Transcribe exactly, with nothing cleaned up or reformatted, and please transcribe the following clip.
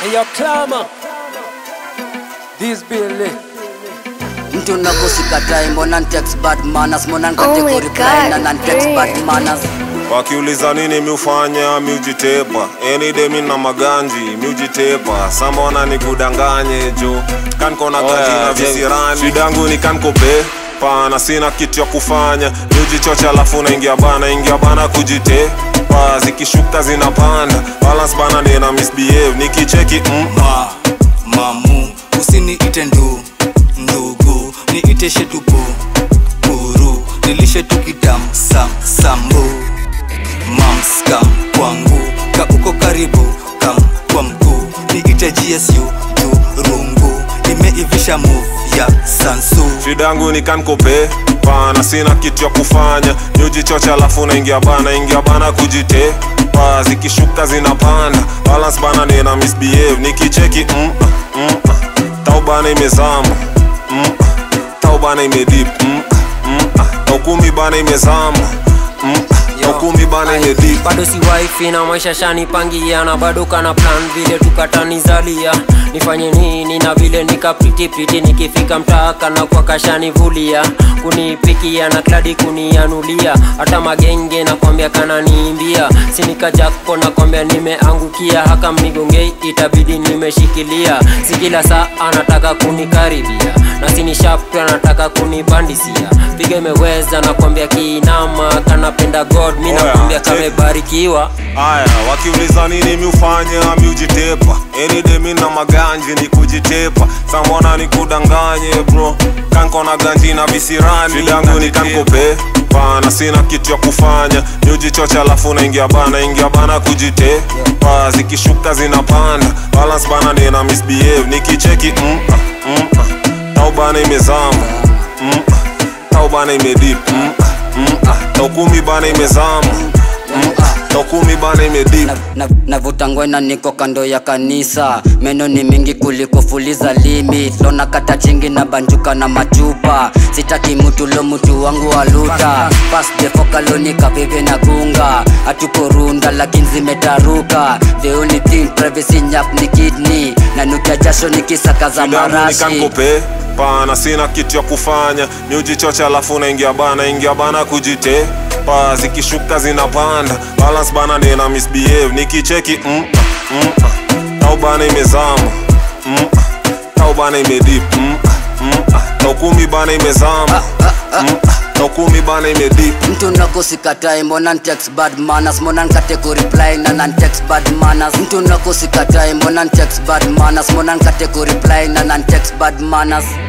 And your clamor this Billy mtu nakosikatae mbona text bad manners mbona nikate reply na nan text bad manners. Wakiuliza nini mi ufanya mi ujitepa any day mi na maganji mi ujitepa samona nikudanganye jo kanko na ganji na visirani shidangu ni kanko pe pana sina kitu ya kufanya mi ujichocha alafu naingia bana ingia bana kujitepa zikishuka zinapanda balance bana nina misbehave nikicheki mm. Ma, mamu usiniite ndu ndugu niite shetupo puru nilishe tukitam sam sambu mamskam kwangu ka uko karibu kam kwa mkuu niite G S U tu rungu nimeivisha move ya sansu shidangu ni kankope pana sina kitu ya kufanya niujichocha alafu naingia bana ingia bana kujitepa zikishuka zinapanda balance bana nina misbehave nikicheki mm, mm, taubana imezama mm, taubana imedip mm, mm, taukumi bana imezama mm, taukumi bana imedip bado si wife na maisha shani pangia na bado kana plan vile tukatanizalia nifanye nini na vile nika pretty pretty nikifika mtaka na kwa kashani vulia kunipikia na kladi kunianulia hata magenge na kwambia kana niimbia sinika jako na kwambia nimeangukia haka mnigongei itabidi nimeshikilia si kila saa anataka kunikaribia na sini sharp anataka kunibandisia piga imeweza na kwambia kiinama kanapenda God mimi nakwambia kamebarikiwa. Aya wakiuliza nini mi ufanya mi ujitepa any day mi na maganji ni kujitepa samona nikudanganye bro kanko na ganji na visirani shidangu ni kankope pana sina kitu ya kufanya ni ujichocha alafu naingia bana ingia bana kujitepa zikishuka zinapanda balance bana nina misbehave nikicheki mm, mm, taubana imezama mm, taubana imedip mm, mm, taukumi bana imezama mm, taukumi bana imedip navuta ngwena niko kando ya kanisa meno ni mingi kuliko fuliza limit lona kata chingi na banjuka na machupa sitaki mtu lo mtu wangu waluta pass the fokaloni kavive na gunga atuko runda lakini zimetaruka the only thing privacy nyap ni kidney na nukia jasho nikisaka za marashi pana sina kitu ya kufanya ni ujichocha alafu naingia bana ingia bana kujitepa zikishuka zinapanda balance bana nina misbehave nikicheki mm, mm, taubana imezama mm, taubana imedip mm, mm, taukumi bana imezama mm, taukumi bana imedip mtu nakosikatae mbona text bad manners mbona nikate reply na nan text bad manners mtu nakosikatae mbona text bad manners mbona nikate reply na nan text bad manners.